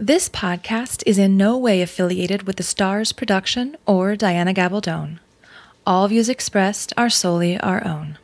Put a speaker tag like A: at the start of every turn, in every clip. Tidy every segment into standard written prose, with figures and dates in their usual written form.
A: This podcast is in no way affiliated with the Stars production or Diana Gabaldon. All views expressed are solely our own.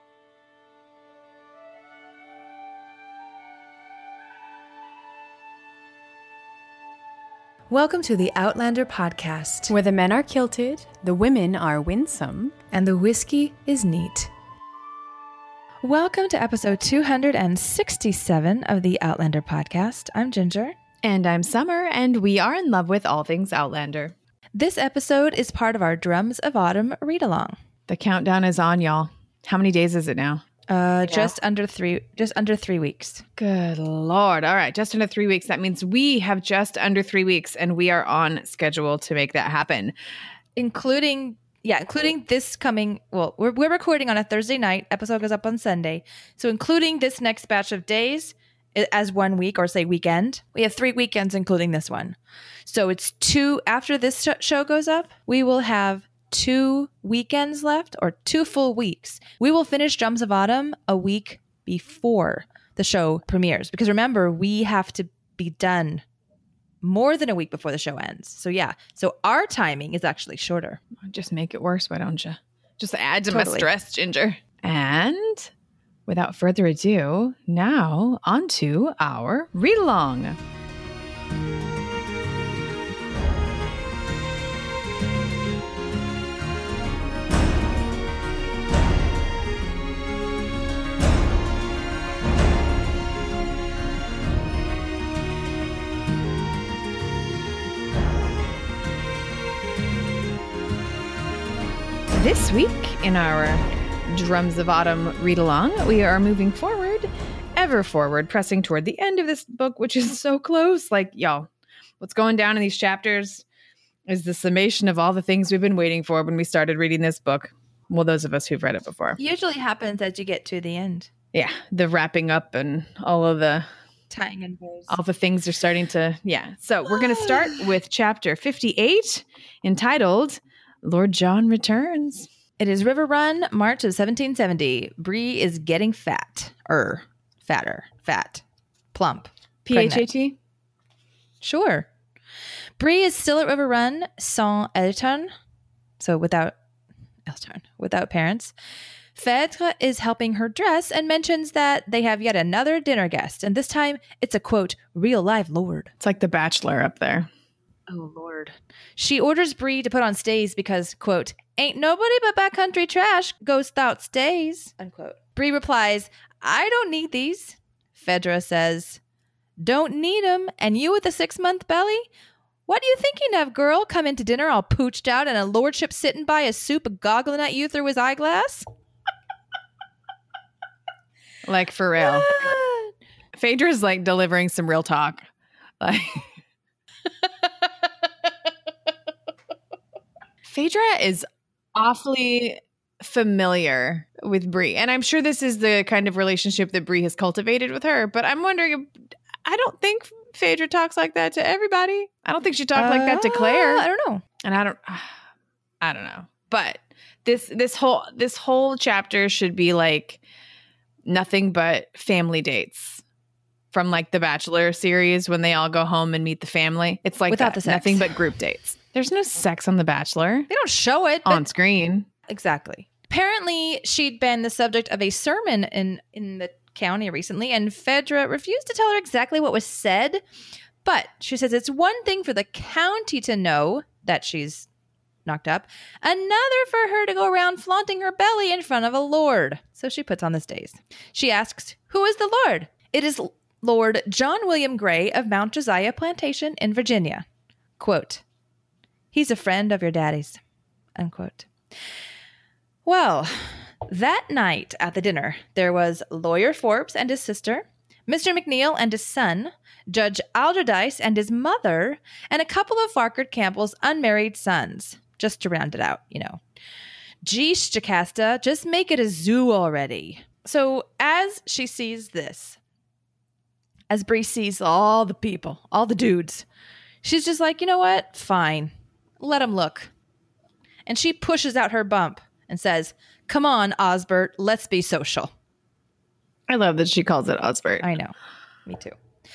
A: Welcome to the Outlander podcast,
B: where the men are kilted, the women are winsome,
A: and the whiskey is neat. Welcome to episode 267 of the Outlander podcast. I'm Ginger.
B: And I'm Summer, and we are in love with all things Outlander.
A: This episode is part of our Drums of Autumn read-along.
B: The countdown is on, y'all. How many days is it now?
A: Just under 3 weeks.
B: Good Lord. All right, just under 3 weeks. That means we have just under 3 weeks, and we are on schedule to make that happen.
A: Including this coming, we're recording on a Thursday night. Episode goes up on Sunday. So including this next batch of days as 1 week, or say weekend, we have 3 weekends including this one. So it's two, after this show goes up, we will have 2 weekends left, or 2 full weeks. We will finish Drums of Autumn a week before the show premieres. Because remember, we have to be done more than a week before the show ends. So our timing is actually shorter.
B: Just make it worse, why don't you? Just add to my stress, Ginger. And without further ado, now onto our read-along. This week in our Drums of Autumn read-along, we are moving forward, ever forward, pressing toward the end of this book, which is so close. Like, y'all, what's going down in these chapters is the summation of all the things we've been waiting for when we started reading this book. Well, those of us who've read it before.
A: Usually happens as you get to the end.
B: Yeah, the wrapping up and all of the
A: tying and bows.
B: All the things are starting to, So we're going to start with chapter 58, entitled Lord John Returns.
A: It is River Run, March of 1770. Bree is getting fat. Fat. Plump.
B: P-H-A-T?
A: Sure. Bree is still at River Run, sans Elton. So without parents. Phèdre is helping her dress and mentions that they have yet another dinner guest. And this time it's a, quote, real live lord.
B: It's like The Bachelor up there.
A: Oh, Lord. She orders Bree to put on stays because, quote, ain't nobody but backcountry trash goes without stays, unquote. Bree replies, I don't need these. Phèdre says, don't need 'em, and you with a 6-month belly? What are you thinking of, girl? Come into dinner all pooched out and a lordship sitting by a soup goggling at you through his eyeglass?
B: Like, for real. Phaedra's like delivering some real talk. Like... Phaedra is awfully familiar with Bree, and I'm sure this is the kind of relationship that Bree has cultivated with her, but I'm wondering, I don't think Phaedra talks like that to everybody. I don't think she talked like that to Claire.
A: I don't know.
B: And I don't know. But this whole chapter should be like nothing but family dates. From like the Bachelor series when they all go home and meet the family. It's like
A: without the sex.
B: Nothing but group dates. There's no sex on The Bachelor.
A: They don't show it
B: on screen.
A: Exactly. Apparently, she'd been the subject of a sermon in the county recently, and Phèdre refused to tell her exactly what was said. But she says it's one thing for the county to know that she's knocked up, another for her to go around flaunting her belly in front of a lord. So she puts on the stays. She asks, who is the lord? It is Lord John William Gray of Mount Josiah Plantation in Virginia. Quote, he's a friend of your daddy's, unquote. Well, that night at the dinner, there was Lawyer Forbes and his sister, Mr. McNeil and his son, Judge Alderdice and his mother, and a couple of Farquhar Campbell's unmarried sons, just to round it out, Geesh, Jocasta, just make it a zoo already. So as she sees this, as Bree sees all the people, all the dudes, she's just like, you know what? Fine. Let them look. And she pushes out her bump and says, come on, Osbert, let's be social.
B: I love that she calls it Osbert.
A: I know. Me too.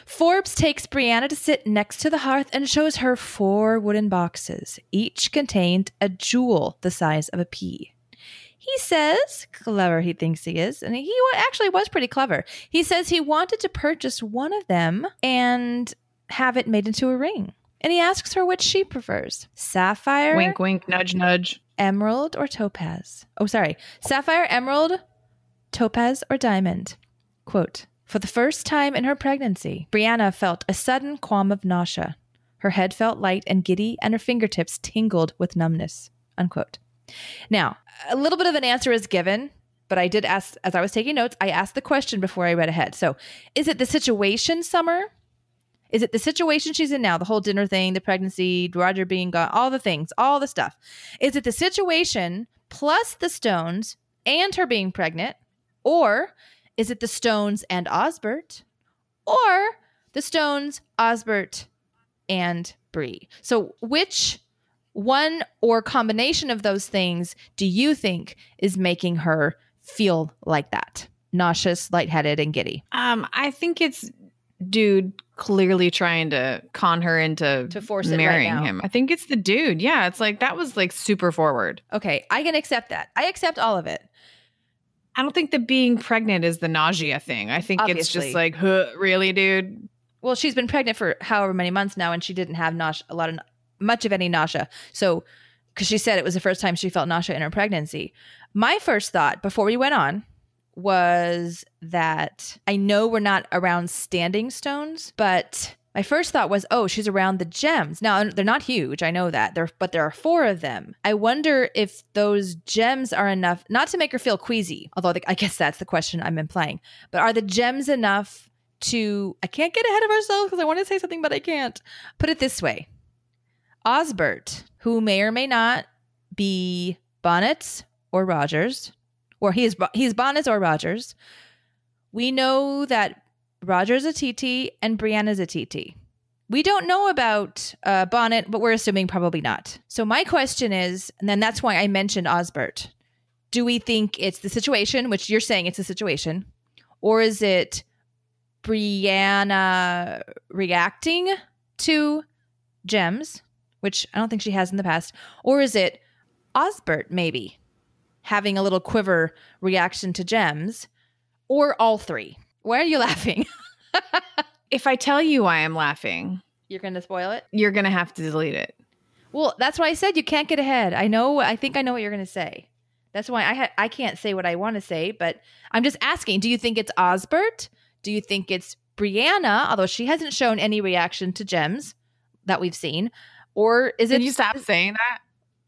A: Forbes takes Brianna to sit next to the hearth and shows her 4 wooden boxes. Each contained a jewel the size of a pea. He says, clever he thinks he is, and he actually was pretty clever. He says he wanted to purchase one of them and have it made into a ring. And he asks her which she prefers. Sapphire.
B: Wink, wink, nudge, nudge.
A: Emerald or topaz? Oh, sorry. Sapphire, emerald, topaz, or diamond? Quote, for the first time in her pregnancy, Brianna felt a sudden qualm of nausea. Her head felt light and giddy, and her fingertips tingled with numbness. Unquote. Now, a little bit of an answer is given, but I did ask, as I was taking notes, I asked the question before I read ahead. So, is it the situation, Summer? Is it the situation she's in now? The whole dinner thing, the pregnancy, Roger being gone, all the things, all the stuff. Is it the situation plus the stones and her being pregnant? Or is it the stones and Osbert? Or the stones, Osbert, and Bree? So which one or combination of those things do you think is making her feel like that? Nauseous, lightheaded, and giddy.
B: I think it's dude clearly trying to con her into
A: force it
B: marrying
A: right now.
B: him. I think it's the dude. Yeah, it's like that was like super forward.
A: Okay, I can accept that. I accept all of it.
B: I don't think the being pregnant is the nausea thing. I think it's
A: Obviously.
B: just like, huh, really, dude?
A: Well, she's been pregnant for however many months now, and she didn't have much of any nausea. So, because she said it was the first time she felt nausea in her pregnancy. My first thought before we went on was that I know we're not around standing stones, but my first thought was, oh, she's around the gems. Now, they're not huge. I know that. But there are 4 of them. I wonder if those gems are enough, not to make her feel queasy, although I guess that's the question I'm implying, but are the gems enough to, I can't get ahead of ourselves because I want to say something, but I can't. Put it this way. Osbert, who may or may not be Bonnets or Rogers, or he's Bonnets or Rogers. We know that Roger's a TT and Brianna's a TT. We don't know about Bonnet, but we're assuming probably not. So my question is, and then that's why I mentioned Osbert. Do we think it's the situation, which you're saying it's a situation, or is it Brianna reacting to gems, which I don't think she has in the past, or is it Osbert maybe having a little quiver reaction to gems, or all 3? Why are you laughing?
B: If I tell you why I'm laughing,
A: You're going to spoil it?
B: you're going to have to delete it.
A: Well, that's why I said you can't get ahead. I think I know what you're going to say. That's why I can't say what I want to say, but I'm just asking, do you think it's Osbert? Do you think it's Brianna, although she hasn't shown any reaction to gems that we've seen? Or is it...
B: Can you stop saying that?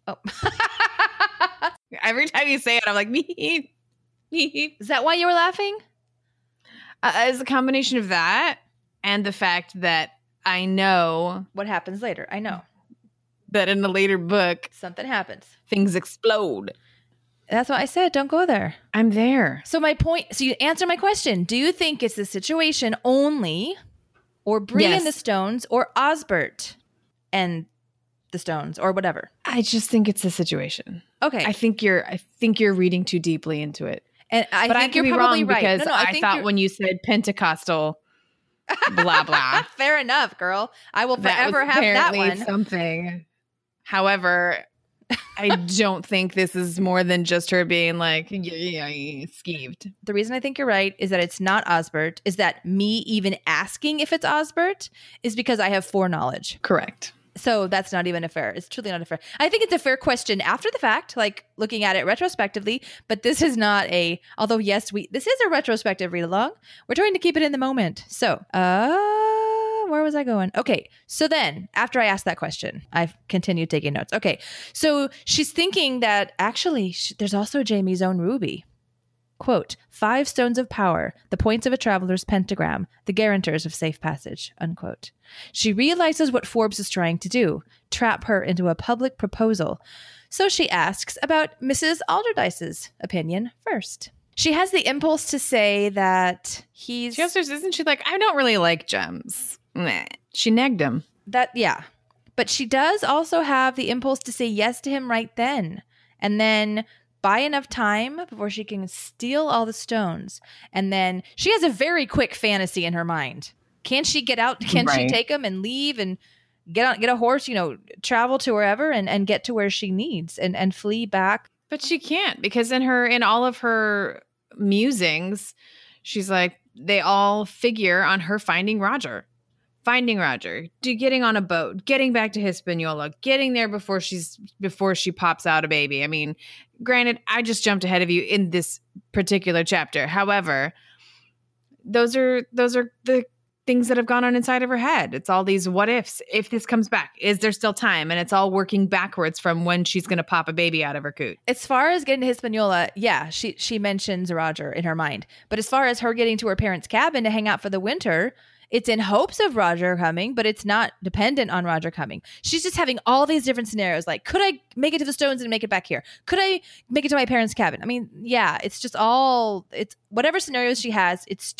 A: Oh.
B: Every time you say it, I'm like, me.
A: Is that why you were laughing?
B: It's a combination of that and the fact that I know
A: What happens later? I know.
B: that in the later book,
A: Something happens.
B: things explode.
A: That's why I said don't go there.
B: I'm there.
A: So my point, so you answer my question. Do you think it's the situation only, or Bree
B: Yes.
A: and the Stones, or Osbert and the Stones, or whatever?
B: I just think it's a situation.
A: Okay.
B: I think you're reading too deeply into it.
A: And I
B: But I
A: think
B: could
A: you're
B: be
A: probably
B: wrong
A: right.
B: because
A: No,
B: I
A: think
B: thought
A: you're-
B: when you said Pentecostal, blah blah.
A: Fair enough, girl. I will
B: that
A: forever
B: was
A: have that
B: apparently
A: one.
B: something. However, I don't think this is more than just her being like skeeved.
A: The reason I think you're right is that it's not Osbert, is that me even asking if it's Osbert is because I have foreknowledge.
B: Correct.
A: So that's not even a fair. It's truly not a fair. I think it's a fair question after the fact, like looking at it retrospectively. But this is not a. Although yes, this is a retrospective read along. We're trying to keep it in the moment. So, where was I going? Okay, so then after I asked that question, I've continued taking notes. Okay, so she's thinking that actually there's also Jamie's own ruby. Quote, 5 stones of power, the points of a traveler's pentagram, the guarantors of safe passage, unquote. She realizes what Forbes is trying to do, trap her into a public proposal. So she asks about Mrs. Alderdice's opinion first. She has the impulse to say that he's...
B: She also, isn't she like, I don't really like gems. Meh. She negged him.
A: Yeah. But she does also have the impulse to say yes to him right then. And then buy enough time before she can steal all the stones. And then she has a very quick fantasy in her mind. Can she get out? Can she take him and leave and get a horse, travel to wherever and get to where she needs and flee back?
B: But she can't, because in all of her musings, she's like, they all figure on her finding Roger, getting on a boat, getting back to Hispaniola, getting there before she pops out a baby. I mean, granted, I just jumped ahead of you in this particular chapter. However, those are the things that have gone on inside of her head. It's all these what ifs. If this comes back, is there still time? And it's all working backwards from when she's going to pop a baby out of her coot.
A: As far as getting to Hispaniola, yeah, she mentions Roger in her mind. But as far as her getting to her parents' cabin to hang out for the winter, it's in hopes of Roger coming, but it's not dependent on Roger coming. She's just having all these different scenarios. Like, could I make it to the Stones and make it back here? Could I make it to my parents' cabin? I mean, yeah, it's whatever scenarios she has, it's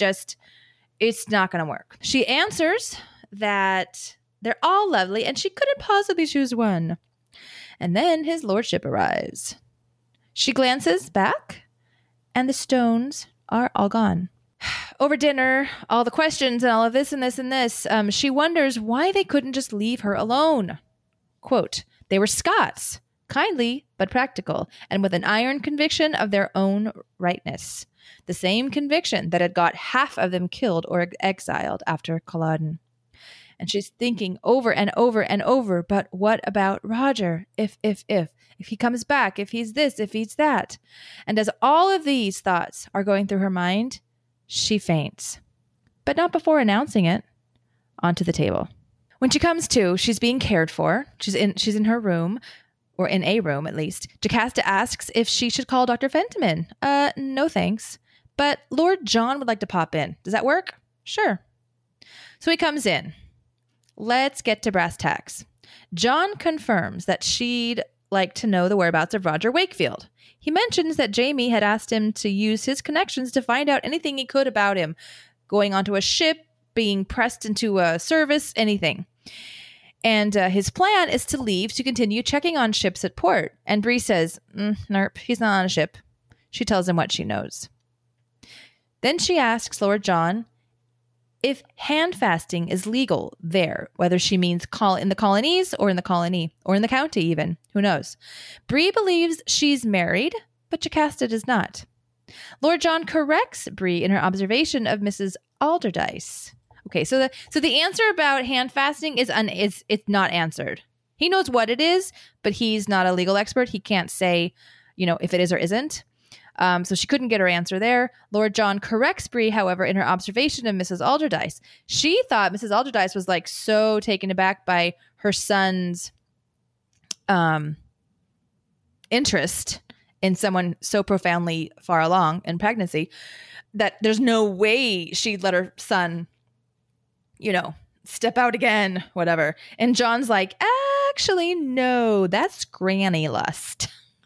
A: not going to work. She answers that they're all lovely and she couldn't possibly choose one. And then his lordship arrives. She glances back and the Stones are all gone. Over dinner, all the questions and all of this and this and this, she wonders why they couldn't just leave her alone. Quote, they were Scots, kindly but practical, and with an iron conviction of their own rightness. The same conviction that had got half of them killed or exiled after Culloden. And she's thinking over and over and over, but what about Roger? If he comes back, if he's this, if he's that. And as all of these thoughts are going through her mind, she faints, but not before announcing it onto the table. When she comes to, she's being cared for. She's in her room, or in a room at least. Jocasta asks if she should call Dr. Fentiman. No thanks. But Lord John would like to pop in. Does that work? Sure. So he comes in. Let's get to brass tacks. John confirms that she'd like to know the whereabouts of Roger Wakefield. He mentions that Jamie had asked him to use his connections to find out anything he could about him. Going onto a ship, being pressed into a service, anything. And his plan is to leave to continue checking on ships at port. And Bree says, "Nerp, he's not on a ship." She tells him what she knows. Then she asks Lord John if hand fasting is legal there, whether she means in the colonies or in the colony or in the county even. Who knows? Bree believes she's married, but Jocasta does not. Lord John corrects Bree in her observation of Mrs. Alderdice. Okay, so the answer about hand fasting is it's not answered. He knows what it is, but he's not a legal expert. He can't say, if it is or isn't. So she couldn't get her answer there. Lord John corrects Bree, however, in her observation of Mrs. Alderdice. She thought Mrs. Alderdice was like so taken aback by her son's interest in someone so profoundly far along in pregnancy that there's no way she'd let her son, step out again, whatever. And John's like, actually, no, that's granny lust.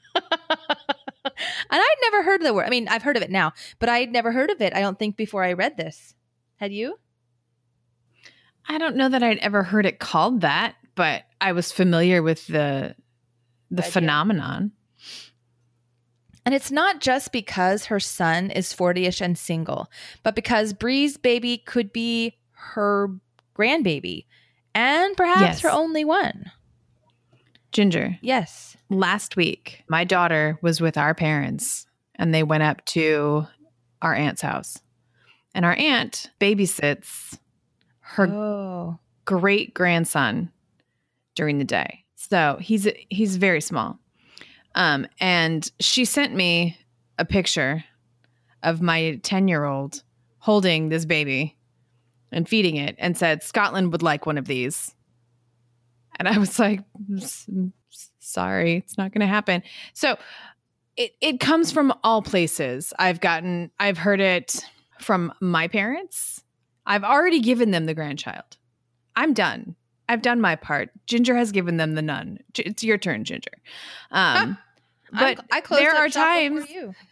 A: And I'd never heard of the word. I mean, I've heard of it now, but I'd never heard of it, I don't think, before I read this. Had you?
B: I don't know that I'd ever heard it called that, but I was familiar with the phenomenon.
A: And it's not just because her son is 40-ish and single, but because Bree's baby could be her grandbaby and perhaps her only one.
B: Ginger.
A: Yes.
B: Last week, my daughter was with our parents and they went up to our aunt's house. And our aunt babysits her great grandson during the day. So he's very small. And she sent me a picture of my 10-year-old holding this baby and feeding it and said, Scotland would like one of these. And I was like, sorry, it's not going to happen. So it comes from all places. I've heard it from my parents. I've already given them the grandchild. I'm done. I've done my part. Ginger has given them the nun. It's your turn, Ginger. But there are times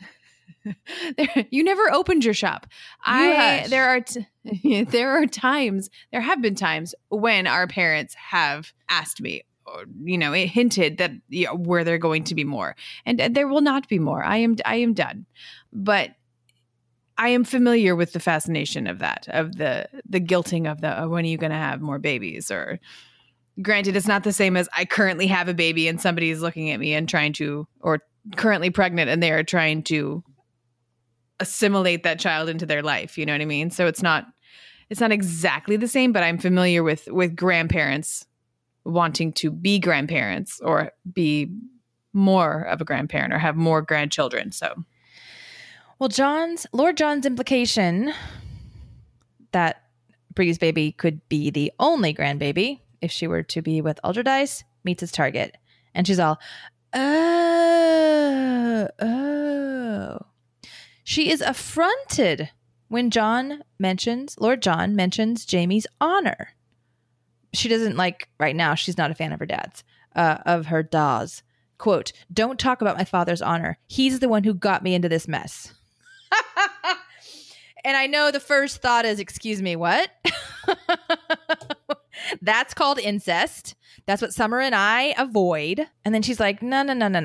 B: you never opened your shop. There have been times when our parents have asked me, or, it hinted that were there going to be more, and there will not be more. I am done. But I am familiar with the fascination of that, of the guilting of the, when are you going to have more babies? Or granted, it's not the same as I currently have a baby and somebody is looking at me and trying to, or currently pregnant and they are trying to assimilate that child into their life. You know what I mean? So it's not exactly the same, but I'm familiar with grandparents wanting to be grandparents or be more of a grandparent or have more grandchildren. So.
A: Well, Lord John's implication that Bree's baby could be the only grandbaby if she were to be with Alderdice meets its target. And she's all, oh. She is affronted when Lord John mentions Jamie's honor. She doesn't right now, she's not a fan of her dad's, quote, "Don't talk about my father's honor. He's the one who got me into this mess." And I know the first thought is, excuse me, what? That's called incest. That's what Summer and I avoid. And then she's like, no.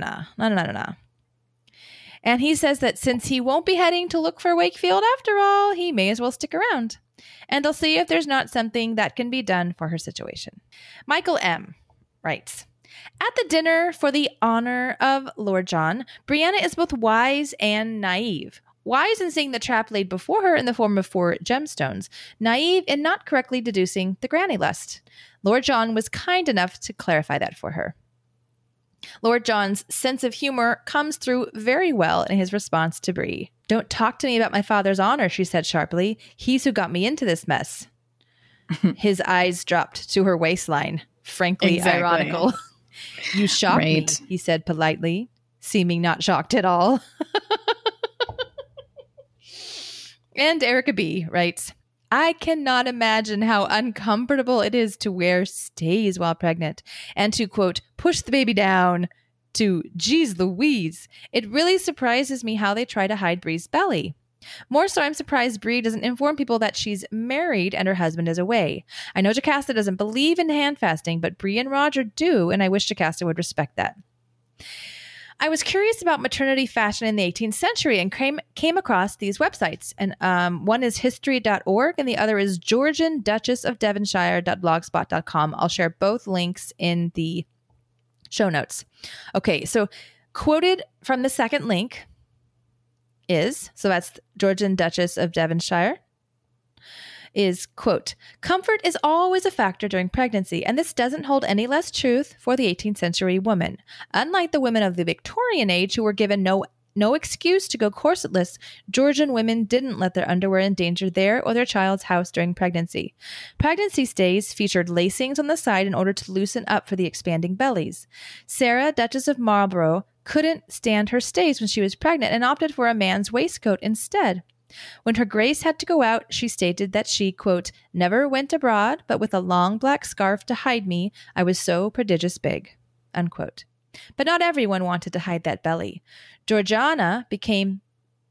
A: And he says that since he won't be heading to look for Wakefield after all, he may as well stick around. And they'll see if there's not something that can be done for her situation. Michael M. writes, at the dinner for the honor of Lord John, Brianna is both wise and naive. Wise in seeing the trap laid before her in the form of 4 gemstones, naive in not correctly deducing the granny lust. Lord John was kind enough to clarify that for her. Lord John's sense of humor comes through very well in his response to Bree. "Don't talk to me about my father's honor," she said sharply. "He's who got me into this mess." His eyes dropped to her waistline, frankly ironical. "You shocked me," he said politely, seeming not shocked at all. And Erica B. writes, "I cannot imagine how uncomfortable it is to wear stays while pregnant and to, quote, push the baby down, to geez Louise. It really surprises me how they try to hide Bree's belly. More so, I'm surprised Bree doesn't inform people that she's married and her husband is away. I know Jocasta doesn't believe in hand fasting, but Bree and Roger do, and I wish Jocasta would respect that. I was curious about maternity fashion in the 18th century and came across these websites. And one is history.org and the other is Georgian Duchess of Devonshire.blogspot.com. I'll share both links in the show notes. Okay, so quoted from the second link is, so that's Georgian Duchess of Devonshire, is, quote, "Comfort is always a factor during pregnancy, and this doesn't hold any less truth for the 18th century woman. Unlike the women of the Victorian age who were given no excuse to go corsetless, Georgian women didn't let their underwear endanger their or their child's house during pregnancy. Pregnancy stays featured lacings on the side in order to loosen up for the expanding bellies. Sarah, Duchess of Marlborough, couldn't stand her stays when she was pregnant and opted for a man's waistcoat instead. When her grace had to go out, she stated that she, quote, never went abroad, but with a long black scarf to hide me, I was so prodigious big," unquote. But not everyone wanted to hide that belly. Georgiana began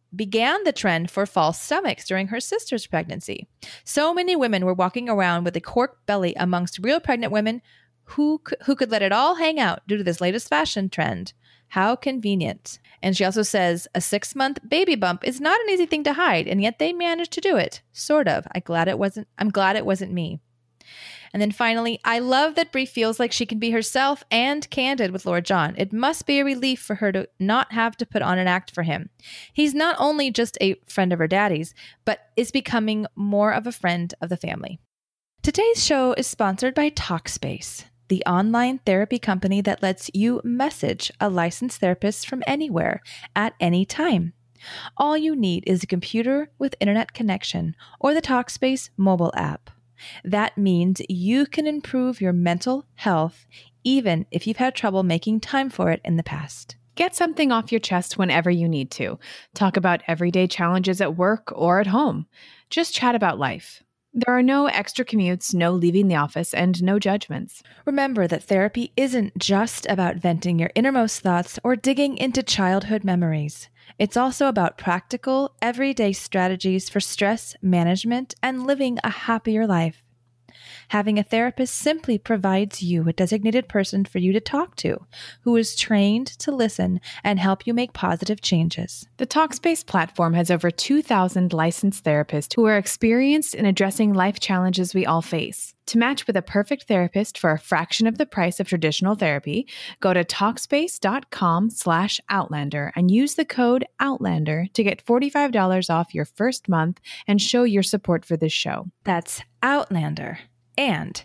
A: the trend for false stomachs during her sister's pregnancy. So many women were walking around with a cork belly amongst real pregnant women who could let it all hang out due to this latest fashion trend. How convenient. And she also says, a 6-month baby bump is not an easy thing to hide, and yet they managed to do it. Sort of. I'm glad it wasn't me. And then finally, I love that Bree feels like she can be herself and candid with Lord John. It must be a relief for her to not have to put on an act for him. He's not only just a friend of her daddy's, but is becoming more of a friend of the family. Today's show is sponsored by Talkspace, the online therapy company that lets you message a licensed therapist from anywhere at any time. All you need is a computer with internet connection or the Talkspace mobile app. That means you can improve your mental health even if you've had trouble making time for it in the past.
B: Get something off your chest whenever you need to. Talk about everyday challenges at work or at home. Just chat about life. There are no extra commutes, no leaving the office, and no judgments.
A: Remember that therapy isn't just about venting your innermost thoughts or digging into childhood memories. It's also about practical, everyday strategies for stress management and living a happier life. Having a therapist simply provides you a designated person for you to talk to who is trained to listen and help you make positive changes.
B: The Talkspace platform has over 2,000 licensed therapists who are experienced in addressing life challenges we all face. To match with a perfect therapist for a fraction of the price of traditional therapy, go to Talkspace.com/Outlander and use the code Outlander to get $45 off your first month and show your support for this show.
A: That's Outlander and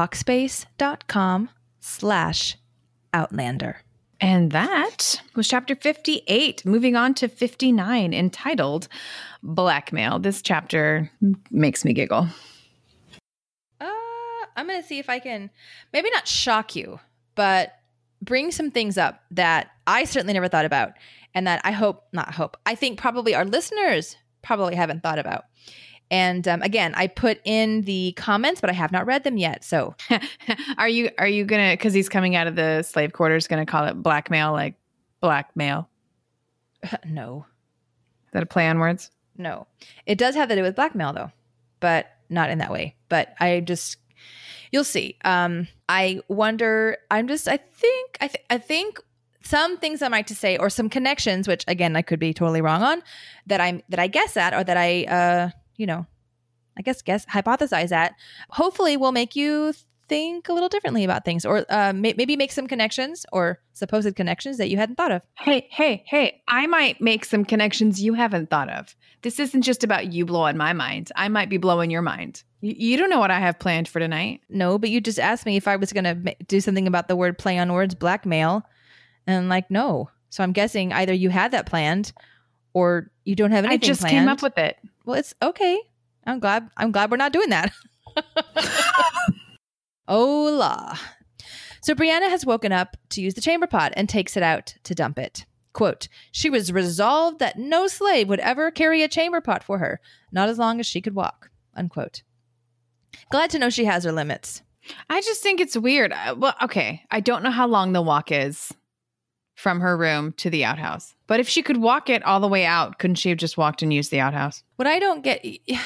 A: Talkspace.com/Outlander.
B: And that was chapter 58. Moving on to 59, entitled Blackmail. This chapter makes me giggle.
A: I'm going to see if I can maybe not shock you, but bring some things up that I certainly never thought about and that I think probably our listeners probably haven't thought about. And again, I put in the comments, but I have not read them yet. So
B: are you going to, because he's coming out of the slave quarters, going to call it blackmail, like blackmail?
A: No.
B: Is that a play on words?
A: No. It does have to do with blackmail though, but not in that way. But you'll see. I wonder, I think some things I might to say, or some connections, which again, I could be totally wrong on, that I guess at, or that I hypothesize at, hopefully will make you think a little differently about things, or maybe make some connections or supposed connections that you hadn't thought of.
B: Hey, I might make some connections you haven't thought of. This isn't just about you blowing my mind. I might be blowing your mind. You don't know what I have planned for tonight.
A: No, but you just asked me if I was going to do something about the word play on words, blackmail. And no. So I'm guessing either you had that planned or you don't have anything planned. I just
B: came up with it.
A: Well, it's okay. I'm glad we're not doing that. Oh, la. So Brianna has woken up to use the chamber pot and takes it out to dump it. Quote, she was resolved that no slave would ever carry a chamber pot for her, not as long as she could walk. Unquote. Glad to know she has her limits.
B: I just think it's weird. Well, okay. I don't know how long the walk is from her room to the outhouse. But if she could walk it all the way out, couldn't she have just walked and used the outhouse?
A: What I don't get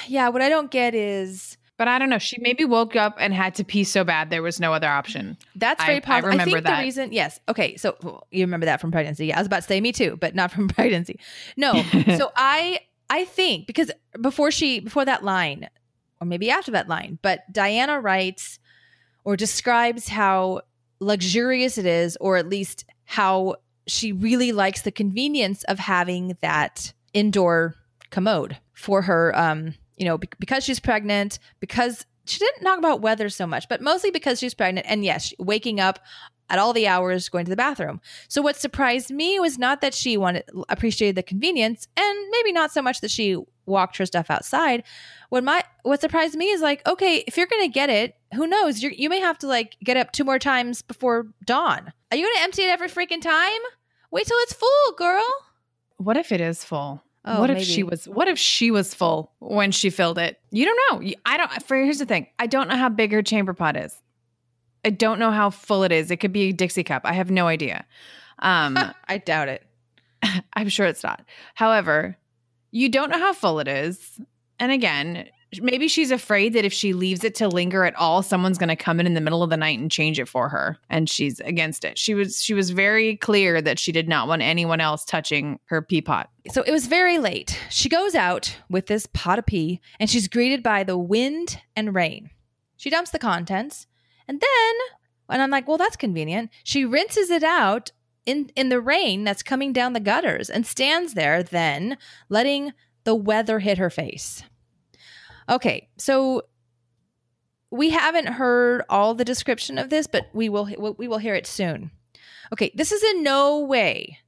A: is...
B: But I don't know. She maybe woke up and had to pee so bad there was no other option.
A: That's very possible. I think
B: that.
A: The reason, yes. Okay, so you remember that from pregnancy. I was about to say me too, but not from pregnancy. No. So I think because before that line, or maybe after that line, but Diana writes or describes how luxurious it is, or at least how she really likes the convenience of having that indoor commode for her, because she's pregnant, because she didn't talk about weather so much, but mostly because she's pregnant. And yes, waking up at all the hours, going to the bathroom. So what surprised me was not that she appreciated the convenience, and maybe not so much that she walked her stuff outside. What surprised me is okay, if you're going to get it, who knows? You may have to get up 2 more times before dawn. Are you going to empty it every freaking time? Wait till it's full, girl.
B: What if it is full?
A: Oh,
B: what if she was full when she filled it? You don't know. Here's the thing. I don't know how big her chamber pot is. I don't know how full it is. It could be a Dixie cup. I have no idea.
A: I doubt it.
B: I'm sure it's not. However, you don't know how full it is. And again, maybe she's afraid that if she leaves it to linger at all, someone's going to come in the middle of the night and change it for her. And she's against it. She was very clear that she did not want anyone else touching her pea pot.
A: So it was very late. She goes out with this pot of pee and she's greeted by the wind and rain. She dumps the contents. And I'm like, well, that's convenient. She rinses it out in the rain that's coming down the gutters and stands there then letting the weather hit her face. Okay, so we haven't heard all the description of this, but we will hear it soon. Okay, this is in no way.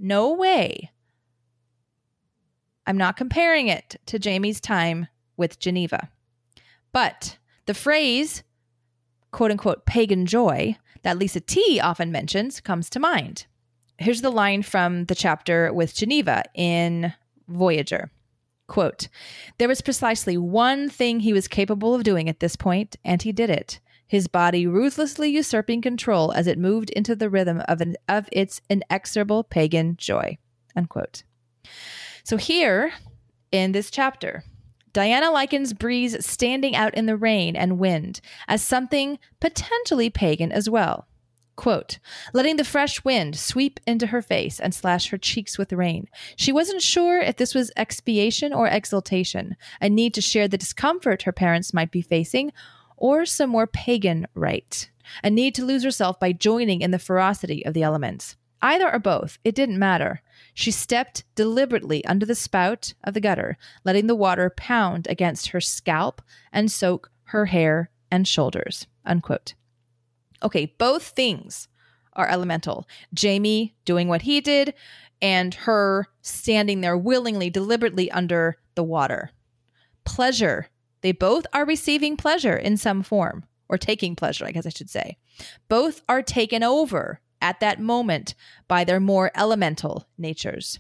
A: I'm not comparing it to Jamie's time with Geneva. But the phrase, quote unquote, pagan joy that Lisa T often mentions comes to mind. Here's the line from the chapter with Geneva in Voyager. Quote, there was precisely one thing he was capable of doing at this point, and he did it. His body ruthlessly usurping control as it moved into the rhythm of its inexorable pagan joy. Unquote. So here in this chapter, Diana likens Breeze standing out in the rain and wind as something potentially pagan as well. Quote, letting the fresh wind sweep into her face and slash her cheeks with rain. She wasn't sure if this was expiation or exultation, a need to share the discomfort her parents might be facing, or some more pagan rite, a need to lose herself by joining in the ferocity of the elements. Either or both, it didn't matter. She stepped deliberately under the spout of the gutter, letting the water pound against her scalp and soak her hair and shoulders. Unquote. Okay, both things are elemental. Jamie doing what he did and her standing there willingly, deliberately under the water. Pleasure. They both are receiving pleasure in some form, or taking pleasure, I guess I should say. Both are taken over at that moment by their more elemental natures.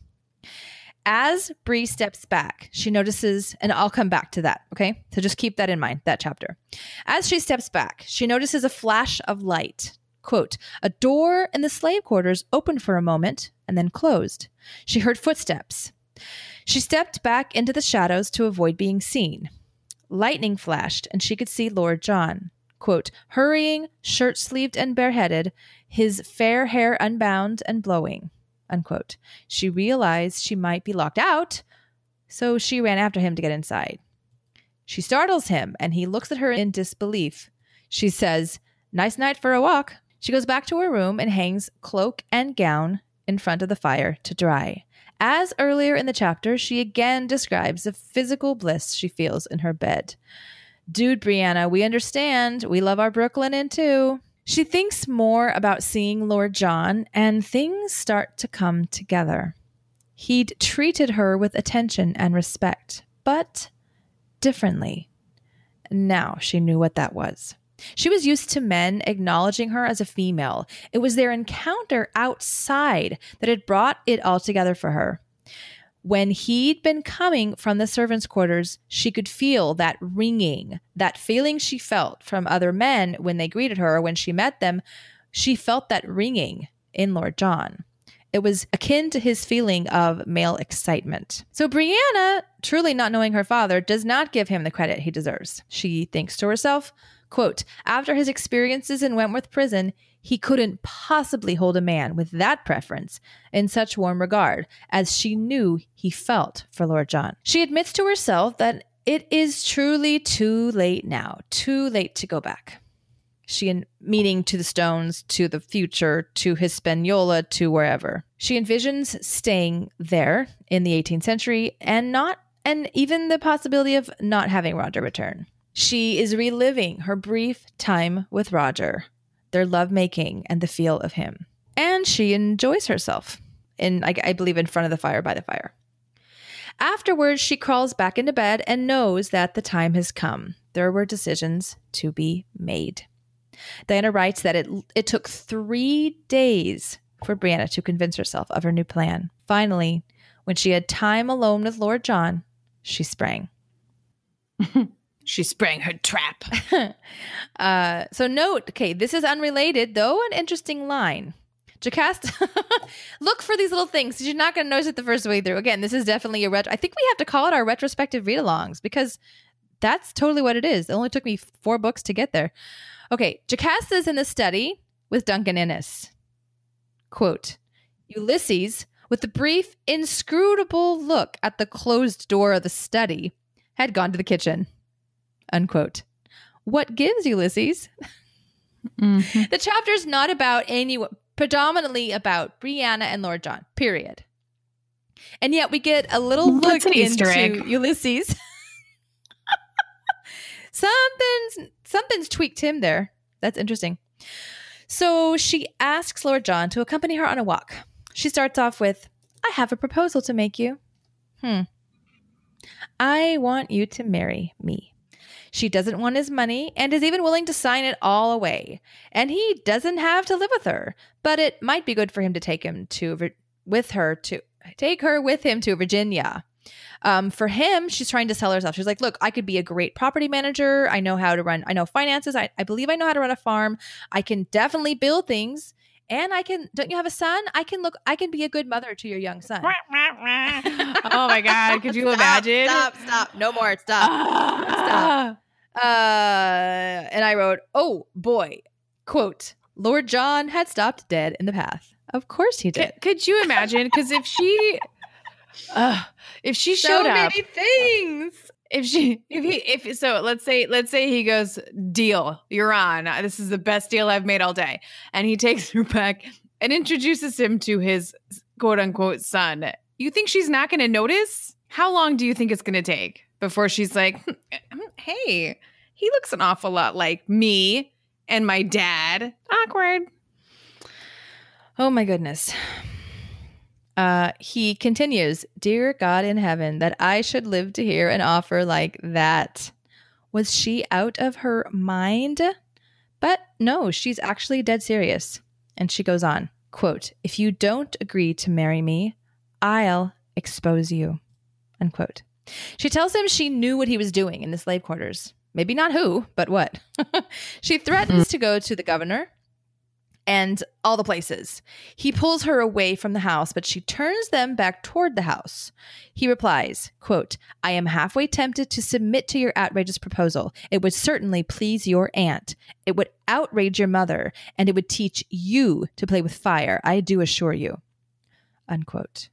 A: As Bree steps back, she notices, and I'll come back to that, okay? So just keep that in mind, that chapter. As she steps back, she notices a flash of light. Quote, a door in the slave quarters opened for a moment and then closed. She heard footsteps. She stepped back into the shadows to avoid being seen. Lightning flashed and she could see Lord John. Quote, hurrying, shirt-sleeved and bareheaded, his fair hair unbound and blowing. Unquote. She realized she might be locked out, so she ran after him to get inside. She startles him, and he looks at her in disbelief. She says, nice night for a walk. She goes back to her room and hangs cloak and gown in front of the fire to dry. As earlier in the chapter, she again describes the physical bliss she feels in her bed. Dude, Brianna, we understand. We love our Brooklyn too. She thinks more about seeing Lord John, and things start to come together. He'd treated her with attention and respect, but differently. Now she knew what that was. She was used to men acknowledging her as a female. It was their encounter outside that had brought it all together for her. When he'd been coming from the servants' quarters, she could feel that ringing, that feeling she felt from other men when they greeted her or when she met them. She felt that ringing in Lord John. It was akin to his feeling of male excitement. So Brianna, truly not knowing her father, does not give him the credit he deserves. She thinks to herself, quote, after his experiences in Wentworth Prison, he couldn't possibly hold a man with that preference in such warm regard as she knew he felt for Lord John. She admits to herself that it is truly too late now, too late to go back. She, meaning to the Stones, to the future, to Hispaniola, to wherever. She envisions staying there in the 18th century and even the possibility of not having Roger return. She is reliving her brief time with Roger, their lovemaking and the feel of him. And she enjoys herself, I believe in front of the fire, by the fire. Afterwards, she crawls back into bed and knows that the time has come. There were decisions to be made. Diana writes that it took 3 days for Brianna to convince herself of her new plan. Finally, when she had time alone with Lord John, she sprang.
B: She sprang her trap.
A: So note, okay, this is unrelated, though an interesting line. Jocasta, look for these little things. You're not going to notice it the first way through. Again, this is definitely I think we have to call it our retrospective read-alongs because that's totally what it is. It only took me 4 books to get there. Okay, Jocasta's in the study with Duncan Innes. Quote, Ulysses, with a brief, inscrutable look at the closed door of the study, had gone to the kitchen. Unquote. What gives, Ulysses? Mm-hmm. The chapter's not about predominantly about Brianna and Lord John, period. And yet we get a little look into Ulysses. Something's tweaked him there. That's interesting. So she asks Lord John to accompany her on a walk. She starts off with, I have a proposal to make you. I want you to marry me. She doesn't want his money and is even willing to sign it all away. And he doesn't have to live with her, but it might be good for him to take her with him to Virginia. For him, she's trying to sell herself. She's like, look, I could be a great property manager. I know finances. I believe I know how to run a farm. I can definitely build things. And don't you have a son? I can be a good mother to your young son.
B: Oh my God. Could you imagine?
A: Stop. No more. Stop. And I wrote, oh boy, quote, Lord John had stopped dead in the path. Of course he did.
B: Could you imagine? Because if she showed up,
A: many things.
B: So let's say he goes, deal, you're on. This is the best deal I've made all day. And he takes her back and introduces him to his quote unquote son. You think she's not going to notice? How long do you think it's going to take before she's like, hey, he looks an awful lot like me and my dad. Awkward.
A: Oh my goodness. He continues, dear God in heaven, that I should live to hear an offer like that. Was she out of her mind? But no, she's actually dead serious. And she goes on, quote, if you don't agree to marry me, I'll expose you, unquote. She tells him she knew what he was doing in the slave quarters. Maybe not who, but what. She threatens to go to the governor and all the places. He pulls her away from the house, but she turns them back toward the house. He replies, quote, I am halfway tempted to submit to your outrageous proposal. It would certainly please your aunt. It would outrage your mother, and it would teach you to play with fire, I do assure you, unquote.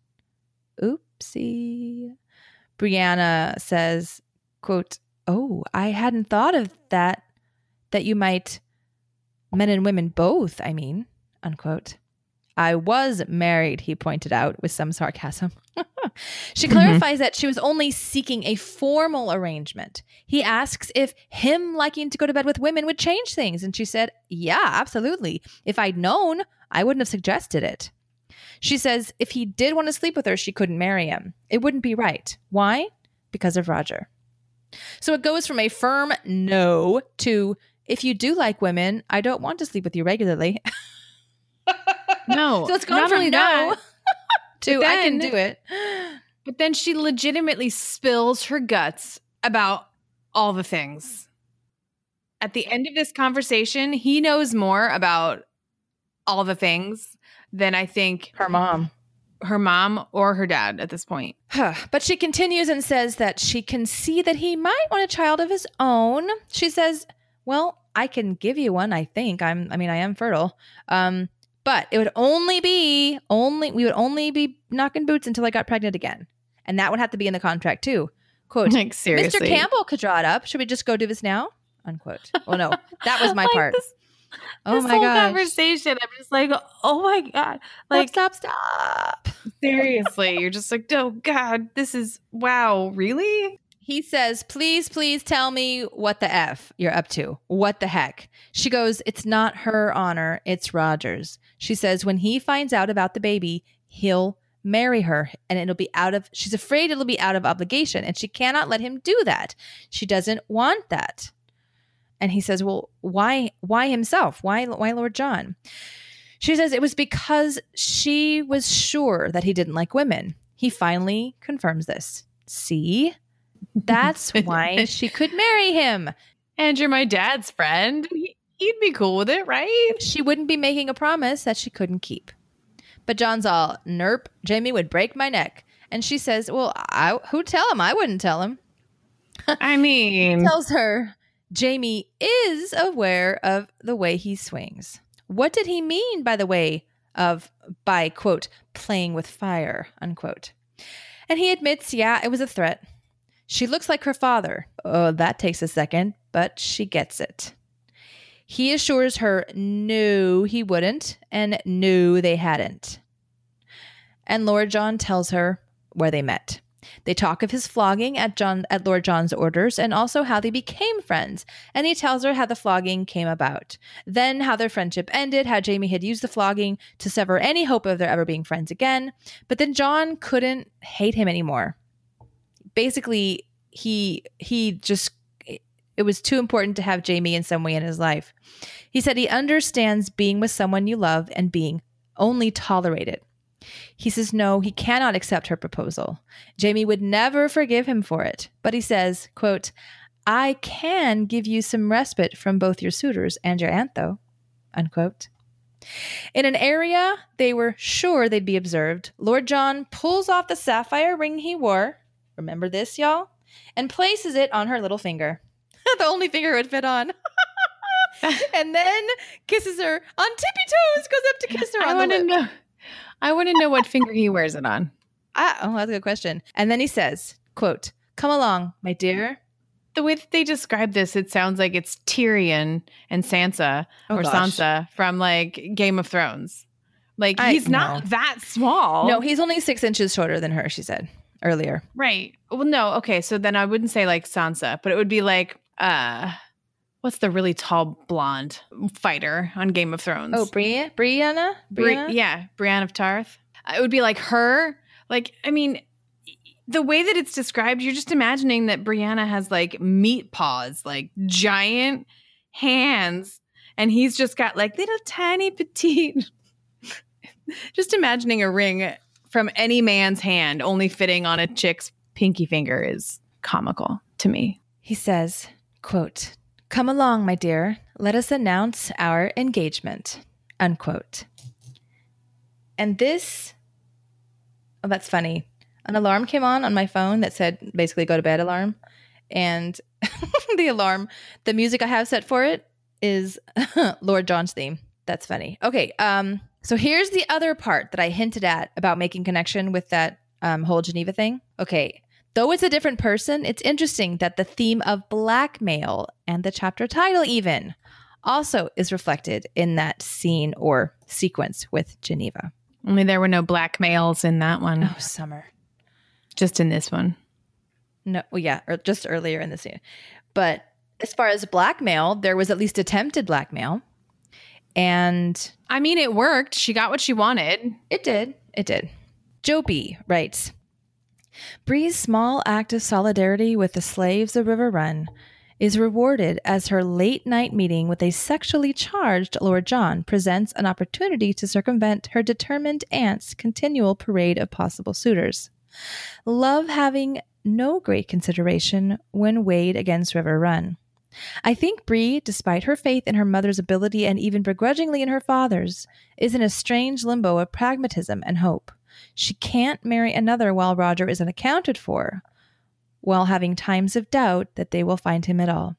A: Oopsie. Brianna says, quote, oh, I hadn't thought of that you might... men and women both, I mean, unquote. I was married, he pointed out with some sarcasm. She clarifies that she was only seeking a formal arrangement. He asks if him liking to go to bed with women would change things. And she said, yeah, absolutely. If I'd known, I wouldn't have suggested it. She says if he did want to sleep with her, she couldn't marry him. It wouldn't be right. Why? Because of Roger. So it goes from a firm no to... if you do like women, I don't want to sleep with you regularly.
B: No.
A: So it's gone from no to I can do it.
B: But then she legitimately spills her guts about all the things. At the end of this conversation, he knows more about all the things than I think
A: her mom
B: or her dad at this point.
A: But she continues and says that she can see that he might want a child of his own. She says, well, I can give you one, I think. I am fertile. But it would we would only be knocking boots until I got pregnant again. And that would have to be in the contract too. Quote,
B: like, seriously.
A: Mr. Campbell could draw it up. Should we just go do this now? Unquote. Well, no, that was my
B: like
A: part.
B: This
A: whole
B: conversation, I'm just like, oh my God. Like,
A: Stop.
B: Seriously. You're just like, oh God, this is, wow, really?
A: He says, please tell me what the F you're up to. What the heck? She goes, it's not her honor. It's Roger's. She says, when he finds out about the baby, he'll marry her and she's afraid it'll be out of obligation and she cannot let him do that. She doesn't want that. And he says, well, why himself? Why Lord John? She says it was because she was sure that he didn't like women. He finally confirms this. See? That's why she could marry him.
B: And you're my dad's friend. He'd be cool with it, right?
A: She wouldn't be making a promise that she couldn't keep. But John's all, nerp, Jamie would break my neck. And she says, well, who'd tell him? I wouldn't tell him.
B: I mean...
A: He tells her, Jamie is aware of the way he swings. What did he mean by, quote, playing with fire, unquote? And he admits, yeah, it was a threat. She looks like her father. Oh, that takes a second, but she gets it. He assures her no, he wouldn't, and no, they hadn't. And Lord John tells her where they met. They talk of his flogging at Lord John's orders and also how they became friends. And he tells her how the flogging came about. Then how their friendship ended, how Jamie had used the flogging to sever any hope of their ever being friends again. But then John couldn't hate him anymore. Basically, it was too important to have Jamie in some way in his life. He said he understands being with someone you love and being only tolerated. He says no, he cannot accept her proposal. Jamie would never forgive him for it. But he says, quote, I can give you some respite from both your suitors and your aunt, though, unquote. In an area they were sure they'd be observed, Lord John pulls off the sapphire ring he wore, remember this, y'all, and places it on her little finger. The only finger it would fit on. And then kisses her on tippy toes, goes up to kiss her on the lip.
B: I want to know what finger he wears it on.
A: Oh, that's a good question. And then he says, quote, "Come along, my dear."
B: The way that they describe this, it sounds like it's Tyrion and Sansa Sansa from like Game of Thrones. Like he's not that small.
A: No, he's only 6 inches shorter than her, she said earlier.
B: Right. Well, no. Okay. So then I wouldn't say like Sansa, but it would be like, what's the really tall blonde fighter on Game of Thrones?
A: Oh, Brianna?
B: Yeah. Brienne of Tarth. It would be like her. Like, I mean, the way that it's described, you're just imagining that Brianna has like meat paws, like giant hands, and he's just got like little tiny petite. Just imagining a ring from any man's hand only fitting on a chick's pinky finger is comical to me.
A: He says, quote, "Come along, my dear. Let us announce our engagement," unquote. And this, oh, that's funny. An alarm came on my phone that said basically go to bed alarm. And the music I have set for it is Lord John's theme. That's funny. Okay. So here's the other part that I hinted at about making connection with that whole Geneva thing. Okay. Though it's a different person, it's interesting that the theme of blackmail and the chapter title even also is reflected in that scene or sequence with Geneva.
B: Only there were no blackmails in that one.
A: Oh, Summer.
B: Just in this one.
A: No, well, yeah, or just earlier in the scene. But as far as blackmail, there was at least attempted blackmail. And
B: I mean, it worked. She got what she wanted.
A: It did. Joe B. writes, "Bree's small act of solidarity with the slaves of River Run is rewarded as her late-night meeting with a sexually charged Lord John presents an opportunity to circumvent her determined aunt's continual parade of possible suitors. Love having no great consideration when weighed against River Run. I think Bree, despite her faith in her mother's ability and even begrudgingly in her father's, is in a strange limbo of pragmatism and hope. She can't marry another while Roger isn't accounted for, while having times of doubt that they will find him at all.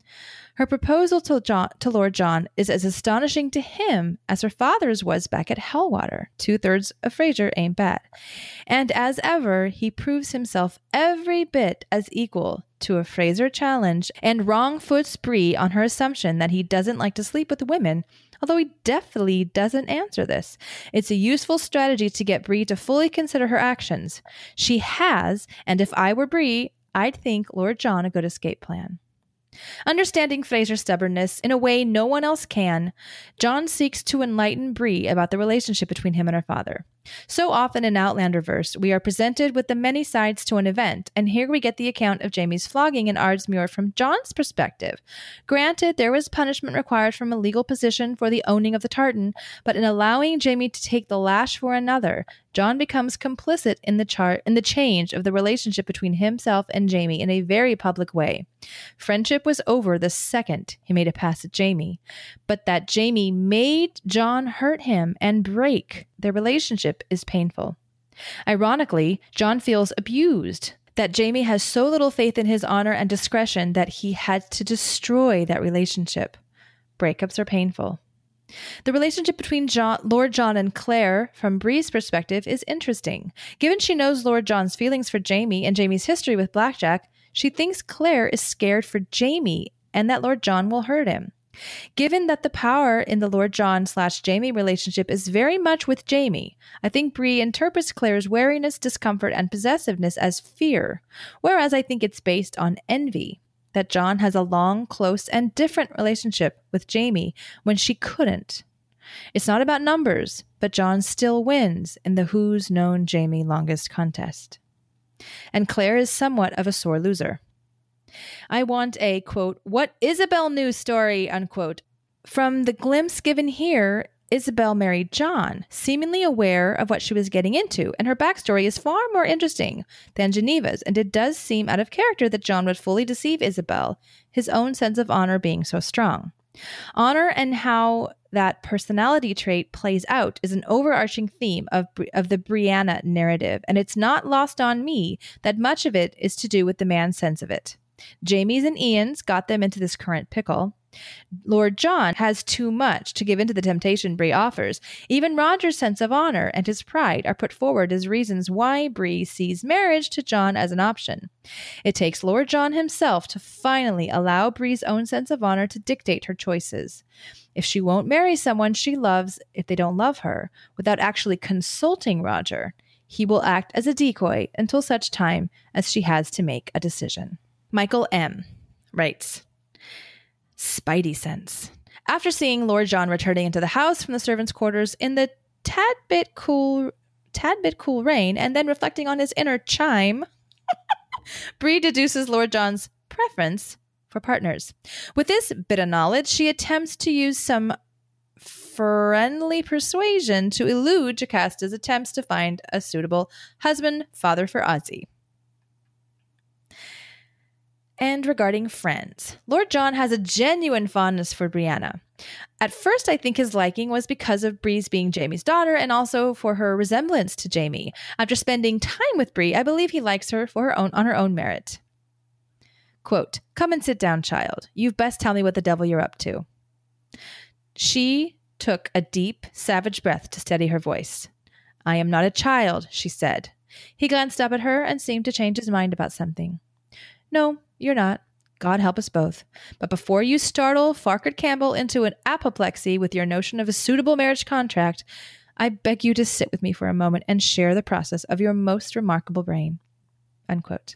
A: Her proposal to Lord John is as astonishing to him as her father's was back at Hellwater. 2/3 of Fraser ain't bad. And as ever, he proves himself every bit as equal to a Fraser challenge and wrong-foots Bree on her assumption that he doesn't like to sleep with women, although he definitely doesn't answer this. It's a useful strategy to get Bree to fully consider her actions. She has, and if I were Bree, I'd think Lord John a good escape plan. Understanding Fraser's stubbornness in a way no one else can, John seeks to enlighten Bree about the relationship between him and her father. So often in Outlander verse, we are presented with the many sides to an event, and here we get the account of Jaime's flogging in Ardsmuir from John's perspective. Granted, there was punishment required from a legal position for the owning of the tartan, but in allowing Jaime to take the lash for another, John becomes complicit in the change of the relationship between himself and Jaime in a very public way. Friendship was over the second he made a pass at Jaime, but that Jaime made John hurt him and break their relationship is painful. Ironically, John feels abused that Jaime has so little faith in his honor and discretion that he had to destroy that relationship. Breakups are painful. The relationship between Lord John and Claire, from Bree's perspective, is interesting. Given she knows Lord John's feelings for Jaime and Jaime's history with Blackjack, she thinks Claire is scared for Jaime and that Lord John will hurt him. Given that the power in the Lord John/Jaime relationship is very much with Jaime, I think Bree interprets Claire's wariness, discomfort, and possessiveness as fear, whereas I think it's based on envy, that John has a long, close, and different relationship with Jaime when she couldn't. It's not about numbers, but John still wins in the Who's Known Jaime longest contest. And Claire is somewhat of a sore loser. I want a, quote, "what Isabel knew" story, unquote. From the glimpse given here, Isabel married John, seemingly aware of what she was getting into, and her backstory is far more interesting than Geneva's, and it does seem out of character that John would fully deceive Isabel, his own sense of honor being so strong. Honor and how that personality trait plays out is an overarching theme of the Brianna narrative, and it's not lost on me that much of it is to do with the man's sense of it. Jamie's and Ian's got them into this current pickle. Lord John has too much to give into the temptation Bree offers. Even Roger's sense of honor and his pride are put forward as reasons why Bree sees marriage to John as an option. It takes Lord John himself to finally allow Bree's own sense of honor to dictate her choices. If she won't marry someone she loves if they don't love her, without actually consulting Roger, he will act as a decoy until such time as she has to make a decision. Michael M. writes, Spidey sense. After seeing Lord John returning into the house from the servants' quarters in the tad bit cool rain, and then reflecting on his inner chime, Bree deduces Lord John's preference for partners. With this bit of knowledge, she attempts to use some friendly persuasion to elude Jocasta's attempts to find a suitable father for Ozzy. And regarding friends, Lord John has a genuine fondness for Brianna. At first, I think his liking was because of Bree's being Jamie's daughter and also for her resemblance to Jamie. After spending time with Bree, I believe he likes her on her own merit. Quote, "Come and sit down, child. You've best tell me what the devil you're up to." She took a deep, savage breath to steady her voice. "I am not a child," she said. He glanced up at her and seemed to change his mind about something. "No, you're not. God help us both. But before you startle Farquhar Campbell into an apoplexy with your notion of a suitable marriage contract, I beg you to sit with me for a moment and share the process of your most remarkable brain." Unquote.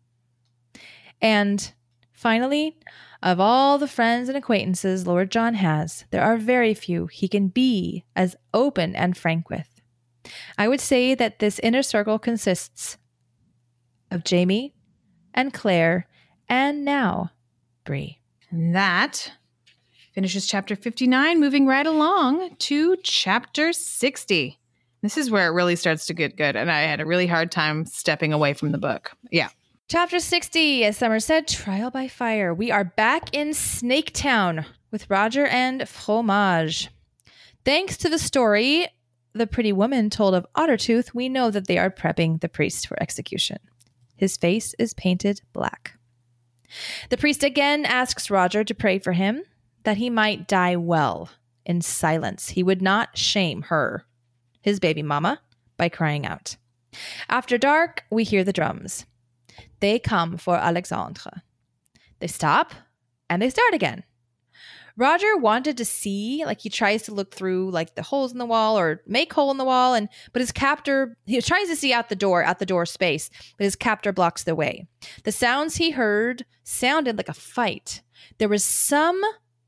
A: And finally, of all the friends and acquaintances Lord John has, there are very few he can be as open and frank with. I would say that this inner circle consists of Jamie and Claire, and now Bree.
B: And that finishes chapter 59, moving right along to chapter 60. This is where it really starts to get good, and I had a really hard time stepping away from the book. Yeah.
A: Chapter 60, as Summer said, Trial by Fire. We are back in Snaketown with Roger and Fromage. Thanks to the story the pretty woman told of Ottertooth, we know that they are prepping the priest for execution. His face is painted black. The priest again asks Roger to pray for him, that he might die well, in silence. He would not shame her, his baby mama, by crying out. After dark, we hear the drums. They come for Alexandre. They stop, and they start again. Roger wanted to see, he tries to look through the holes in the wall or make hole in the wall, but his captor, he tries to see out the door space, but his captor blocks the way. The sounds he heard sounded like a fight. There was some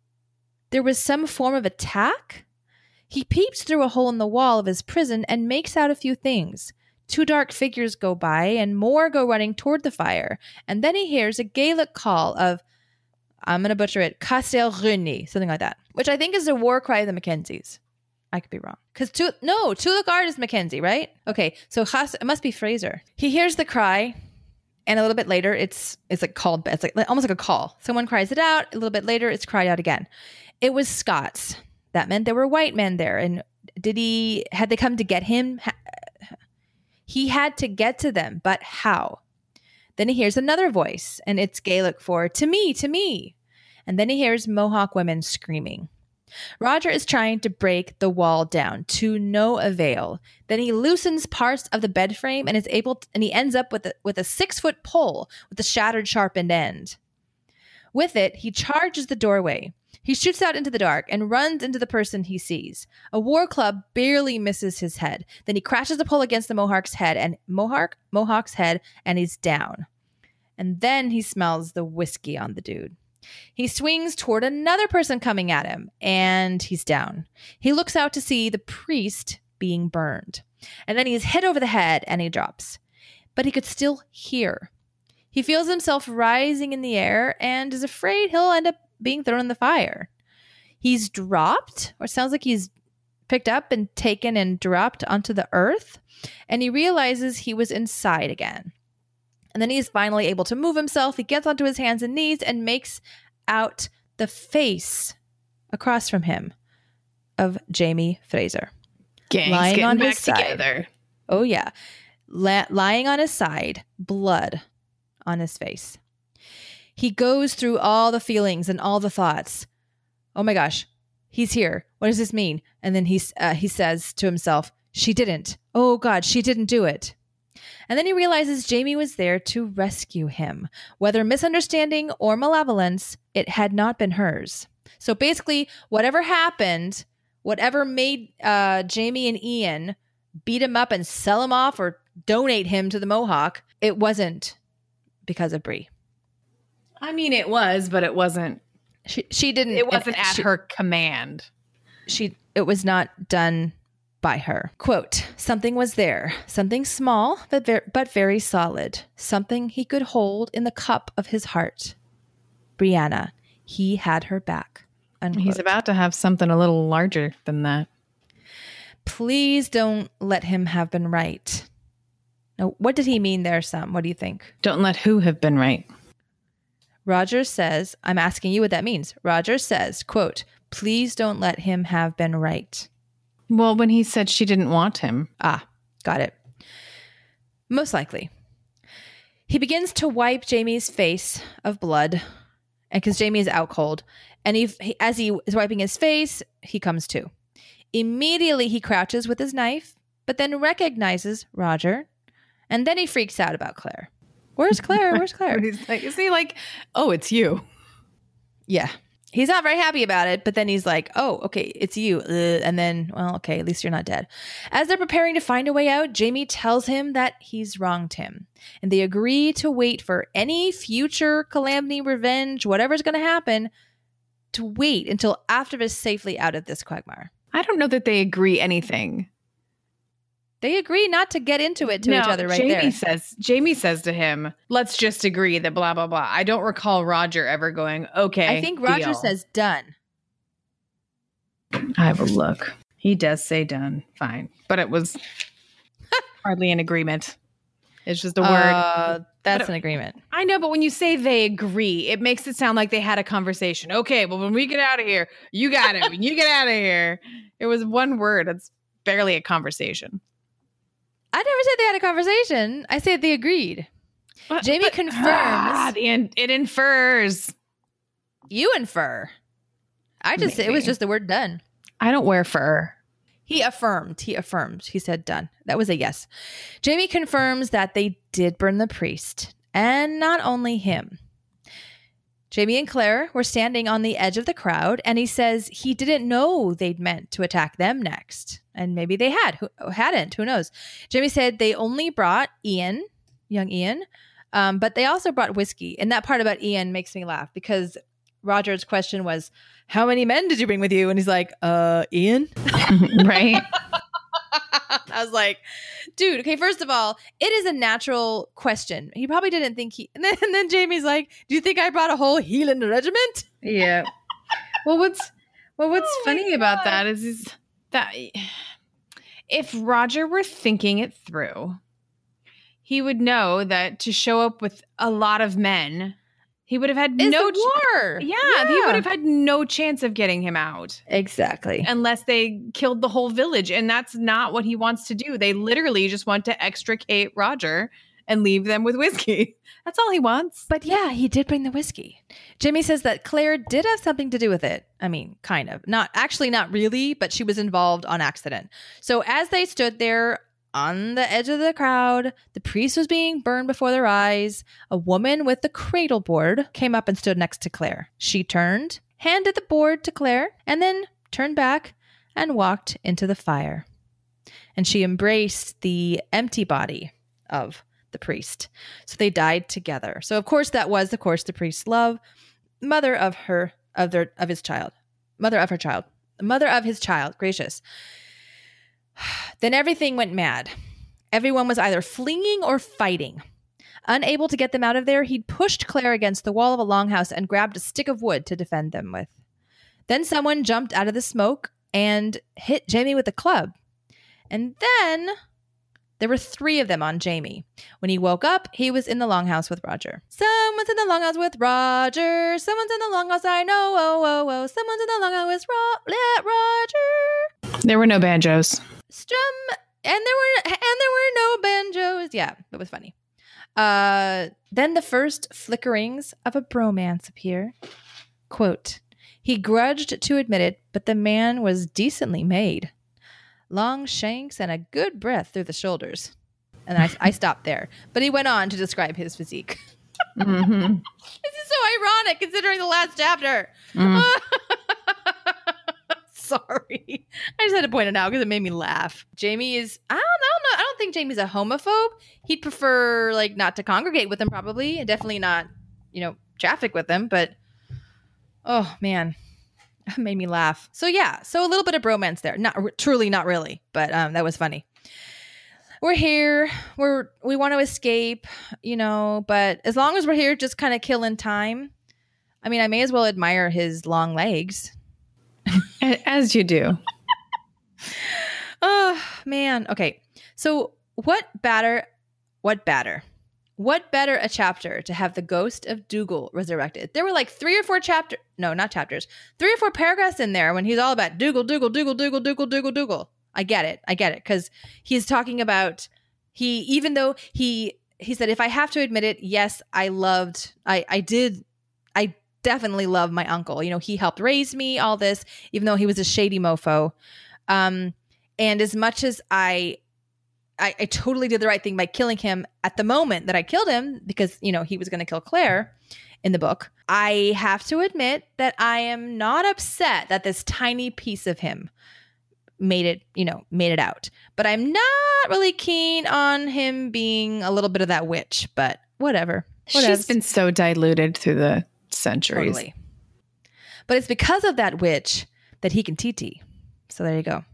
A: form of attack. He peeps through a hole in the wall of his prison and makes out a few things. 2 dark figures go by and more go running toward the fire. And then he hears a Gaelic call of, I'm going to butcher it, Castel Runi, something like that, which I think is a war cry of the Mackenzies. I could be wrong. Because Tulagard is Mackenzie, right? Okay, so it must be Fraser. He hears the cry, and a little bit later, it's called. It's almost like a call. Someone cries it out. A little bit later, it's cried out again. It was Scots. That meant there were white men there. And had they come to get him? He had to get to them, but how? Then he hears another voice, and it's Gaelic for, to me, to me. And then he hears Mohawk women screaming. Roger is trying to break the wall down to no avail. Then he loosens parts of the bed frame and he ends up with a 6-foot pole with a shattered sharpened end. With it, he charges the doorway. He shoots out into the dark and runs into the person he sees. A war club barely misses his head. Then he crashes the pole against the Mohawk's head and he's down. And then he smells the whiskey on the dude. He swings toward another person coming at him, and he's down. He looks out to see the priest being burned. And then he's hit over the head, and he drops. But he could still hear. He feels himself rising in the air and is afraid he'll end up being thrown in the fire. He's dropped, or sounds like he's picked up and taken and dropped onto the earth, and he realizes he was inside again. And then he's finally able to move himself. He gets onto his hands and knees and makes out the face across from him of Jamie Fraser.
B: Gangs
A: lying
B: getting
A: on
B: back
A: his side.
B: together.
A: Oh, yeah. Lying on his side, blood on his face. He goes through all the feelings and all the thoughts. Oh my gosh, he's here. What does this mean? And then he says to himself, she didn't. Oh God, she didn't do it. And then he realizes Jamie was there to rescue him. Whether misunderstanding or malevolence, it had not been hers. So basically, whatever happened, whatever made Jamie and Ian beat him up and sell him off or donate him to the Mohawk, it wasn't because of Bree.
B: I mean, it was, but it wasn't.
A: She didn't.
B: It wasn't at her command.
A: It was not done by her. Quote, something was there, something small, but very solid, something he could hold in the cup of his heart. Brianna, he had her back. Unquote.
B: He's about to have something a little larger than that.
A: Please don't let him have been right. Now, what did he mean there, Sam? What do you think?
B: Don't let who have been right?
A: Roger says, I'm asking you what that means. Roger says, quote, please don't let him have been right.
B: Well, when he said she didn't want him.
A: Ah, got it. Most likely. He begins to wipe Jamie's face of blood, and because Jamie is out cold, and as he is wiping his face, he comes to. Immediately, he crouches with his knife, but then recognizes Roger, and then he freaks out about Claire. Where's Claire? Where's Claire?
B: He's like, is he like, oh, it's you?
A: Yeah. He's not very happy about it, but then he's like, oh, okay, it's you. And then, well, okay, at least you're not dead. As they're preparing to find a way out, Jamie tells him that he's wronged him. And they agree to wait for any future calamity, revenge, whatever's going to happen, to wait until after they're safely out of this quagmire.
B: I don't know that they agree anything.
A: They agree not to get into it to each other right there.
B: Jamie says to him, let's just agree that blah, blah, blah. I don't recall Roger ever going, okay,
A: I think Roger
B: deal.
A: says done.
B: I will look. He does say done. Fine. But it was hardly an agreement. It's just a word.
A: That's an agreement.
B: I know, but when you say they agree, it makes it sound like they had a conversation. Okay, well, when we get out of here, you got it. When you get out of here. It was one word. It's barely a conversation.
A: I never said they had a conversation. I said they agreed. Jamie confirms.
B: It infers.
A: You infer. I just said it was just the word done.
B: I don't wear fur.
A: He affirmed. He said done. That was a yes. Jamie confirms that they did burn the priest, and not only him. Jamie and Claire were standing on the edge of the crowd, and he says he didn't know they'd meant to attack them next. And maybe they hadn't. Who knows? Jamie said they only brought Ian, young Ian, but they also brought whiskey. And that part about Ian makes me laugh because Roger's question was, how many men did you bring with you? And he's like, Ian?
B: Right.
A: I was like, dude, okay, first of all, it is a natural question. He probably didn't think and then Jamie's like, do you think I brought a whole Hieland regiment?
B: Yeah. Well, what's funny about that is that if Roger were thinking it through, he would know that to show up with a lot of men, he would have had
A: war.
B: Yeah, he would have had no chance of getting him out.
A: Exactly.
B: Unless they killed the whole village. And that's not what he wants to do. They literally just want to extricate Roger and leave them with whiskey. That's all he wants.
A: But yeah, he did bring the whiskey. Jamie says that Claire did have something to do with it. I mean, kind of. Not really, but she was involved on accident. So as they stood there on the edge of the crowd, the priest was being burned before their eyes. A woman with the cradle board came up and stood next to Claire. She turned, handed the board to Claire, and then turned back and walked into the fire. And she embraced the empty body of the priest. So they died together. So of course that was, the priest's love, mother of his child. Gracious. Then everything went mad. Everyone was either fleeing or fighting. Unable to get them out of there, he'd pushed Claire against the wall of a longhouse and grabbed a stick of wood to defend them with. Then someone jumped out of the smoke and hit Jamie with a club. And then There were 3 of them on Jamie. When he woke up, he was in the longhouse with Roger. Someone's in the longhouse with Roger. Someone's in the longhouse, I know. Oh, oh, oh. Someone's in the longhouse with Roger.
B: There were no banjos.
A: Strum, and there were no banjos. Yeah, that was funny. Then the first flickerings of a bromance appear. Quote, he grudged to admit it, but the man was decently made. Long shanks and a good breath through the shoulders. And I stopped there. But he went on to describe his physique.
B: Mm-hmm.
A: This is so ironic considering the last chapter. Sorry. I just had to point it out because it made me laugh. Jamie is, I don't know. I don't think Jamie's a homophobe. He'd prefer like not to congregate with him probably. And definitely not, traffic with him. But, oh man. That made me laugh. So yeah, so a little bit of bromance there. Not really, but that was funny. We're here. We want to escape, but as long as we're here just kind of killing time. I mean, I may as well admire his long legs.
B: As you do.
A: Oh, man. Okay. So what better a chapter to have the ghost of Dougal resurrected? There were like 3 or 4 3 or 4 paragraphs in there when he's all about Dougal. I get it. Because he's talking about even though he said, if I have to admit it, yes, I definitely love my uncle. He helped raise me, all this, even though he was a shady mofo. And as much as I totally did the right thing by killing him at the moment that I killed him because, he was going to kill Claire in the book. I have to admit that I am not upset that this tiny piece of him made it out. But I'm not really keen on him being a little bit of that witch, but whatever.
B: She's been so diluted through the centuries.
A: Totally. But it's because of that witch that he can TT. So there you go.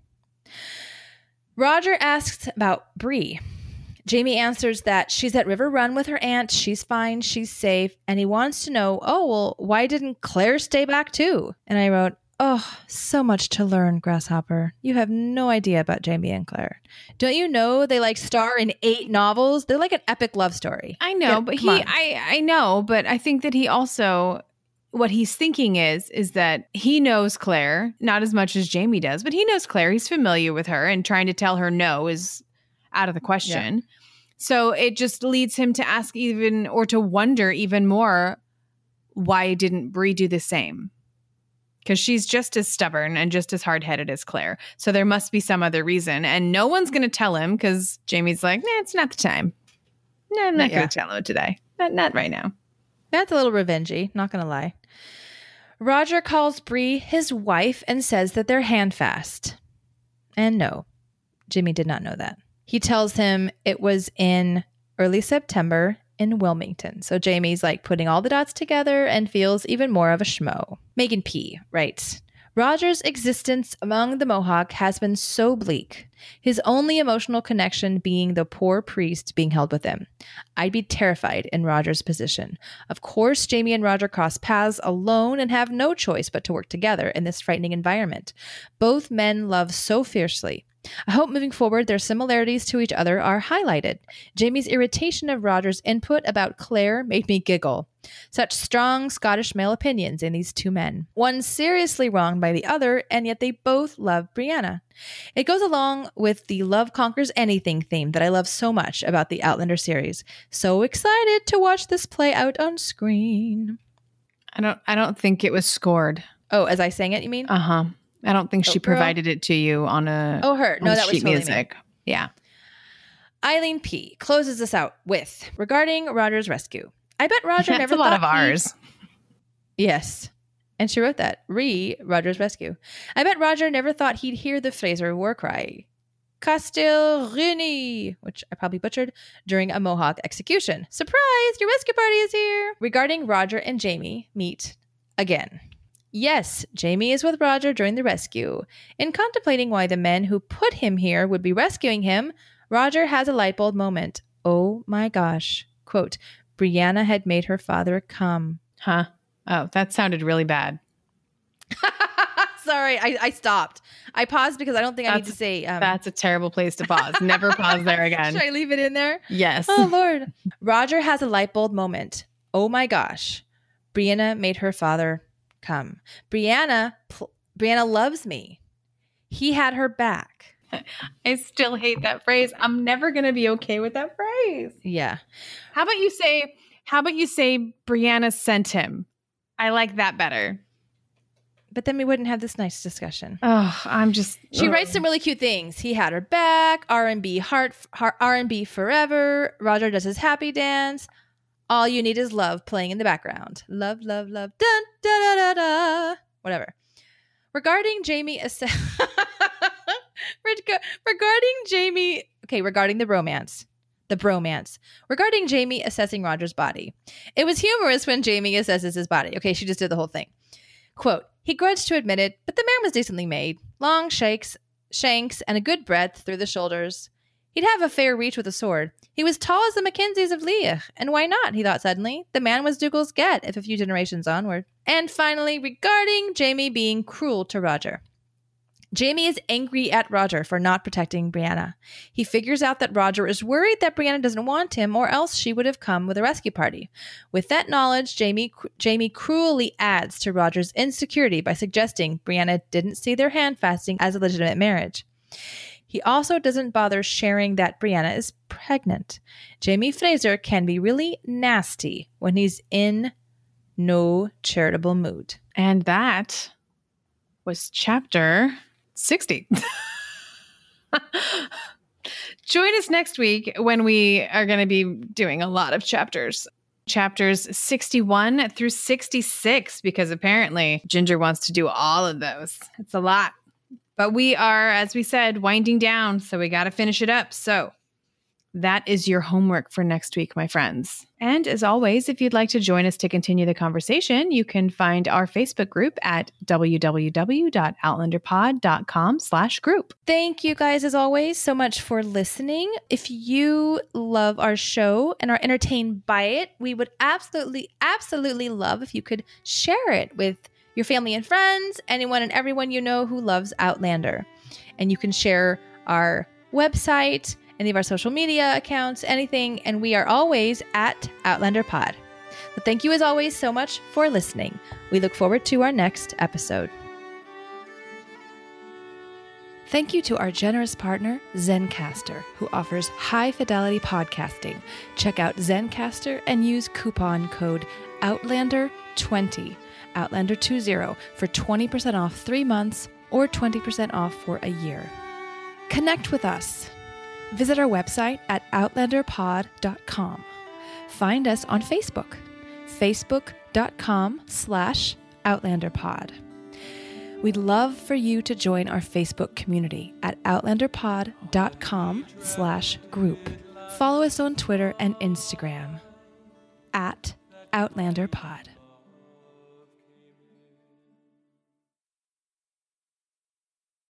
A: Roger asks about Bree. Jamie answers that she's at River Run with her aunt. She's fine. She's safe. And he wants to know, why didn't Claire stay back too? And I wrote, so much to learn, Grasshopper. You have no idea about Jamie and Claire. Don't you know they star in 8 novels? They're like an epic love story.
B: I know, but I know, but I think that he also, what he's thinking is that he knows Claire, not as much as Jamie does, but he knows Claire. He's familiar with her, and trying to tell her no is out of the question. Yeah. So it just leads him to ask or to wonder even more, why didn't Bree do the same? Because she's just as stubborn and just as hard-headed as Claire. So there must be some other reason. And no one's going to tell him because Jamie's like, it's not the time. No, I'm not going to tell him today. Not right now.
A: That's a little revengey, not going to lie. Roger calls Bree his wife and says that they're handfast. And no, Jimmy did not know that. He tells him it was in early September in Wilmington. So Jamie's putting all the dots together and feels even more of a schmo. Megan P. writes, Roger's existence among the Mohawk has been so bleak, his only emotional connection being the poor priest being held with him. I'd be terrified in Roger's position. Of course, Jamie and Roger cross paths alone and have no choice but to work together in this frightening environment. Both men love so fiercely. I hope moving forward their similarities to each other are highlighted. Jamie's irritation of Roger's input about Claire made me giggle. Such strong Scottish male opinions in these 2 men. One seriously wronged by the other, and yet they both love Brianna. It goes along with the love conquers anything theme that I love so much about the Outlander series. So excited to watch this play out on screen.
B: I don't think it was scored.
A: Oh, as I sang it, you mean?
B: Uh-huh. I don't think she provided it to you on a
A: her. No, that was totally
B: music. Me. Yeah.
A: Eileen P. closes us out with, regarding Roger's rescue. I bet Roger
B: That's
A: never
B: a lot
A: thought
B: of ours.
A: Yes. And she wrote that. Roger's rescue. I bet Roger never thought he'd hear the Fraser war cry. Castelrini, which I probably butchered, during a Mohawk execution. Surprise! Your rescue party is here! Regarding Roger and Jamie meet again. Yes, Jamie is with Roger during the rescue. In contemplating why the men who put him here would be rescuing him, Roger has a light bulb moment. Oh my gosh. Quote, Brianna had made her father come.
B: Huh? Oh, that sounded really bad.
A: Sorry, I stopped. I paused because I don't think I need to say.
B: That's a terrible place to pause. Never pause there again.
A: Should I leave it in there?
B: Yes.
A: Oh, Lord. Roger has a light bulb moment. Oh, my gosh. Brianna made her father come. Brianna loves me. He had her back.
B: I still hate that phrase. I'm never going to be okay with that phrase.
A: Yeah.
B: How about you say Brianna sent him? I like that better.
A: But then we wouldn't have this nice discussion.
B: Oh,
A: She writes some really cute things. He had her back. R&B R&B forever. Roger does his happy dance. All you need is love playing in the background. Love, love, love. Dun, da, da, da, da. Whatever. Regarding the romance. The bromance. Regarding Jamie assessing Roger's body. It was humorous when Jamie assesses his body. Okay, she just did the whole thing. Quote, he grudged to admit it, but the man was decently made. Long shanks, and a good breadth through the shoulders. He'd have a fair reach with a sword. He was tall as the Mackenzies of Leah, and why not, he thought suddenly. The man was Dougal's get, if a few generations onward. And finally, regarding Jamie being cruel to Roger. Jamie is angry at Roger for not protecting Brianna. He figures out that Roger is worried that Brianna doesn't want him, or else she would have come with a rescue party. With that knowledge, Jamie cruelly adds to Roger's insecurity by suggesting Brianna didn't see their hand fasting as a legitimate marriage. He also doesn't bother sharing that Brianna is pregnant. Jamie Fraser can be really nasty when he's in no charitable mood.
B: And that was chapter 60. Join us next week when we are going to be doing a lot of chapters. Chapters 61 through 66, because apparently Ginger wants to do all of those. It's a lot. But we are, as we said, winding down, so we got to finish it up. So that is your homework for next week, my friends. And as always, if you'd like to join us to continue the conversation, you can find our Facebook group at www.outlanderpod.com/group.
A: Thank you guys, as always, so much for listening. If you love our show and are entertained by it, we would absolutely love if you could share it with your family and friends, anyone and everyone you know who loves Outlander. And you can share our website, any of our social media accounts, anything, and we are always at Outlander Pod. But thank you as always so much for listening. We look forward to our next episode. Thank you to our generous partner, Zencastr, who offers high-fidelity podcasting. Check out Zencastr and use coupon code OUTLANDER20, Outlander20, for 20% off 3 months or 20% off for a year. Connect with us. Visit our website at outlanderpod.com. Find us on Facebook, facebook.com/outlanderpod. We'd love for you to join our Facebook community at outlanderpod.com/group. Follow us on Twitter and Instagram at OutlanderPod.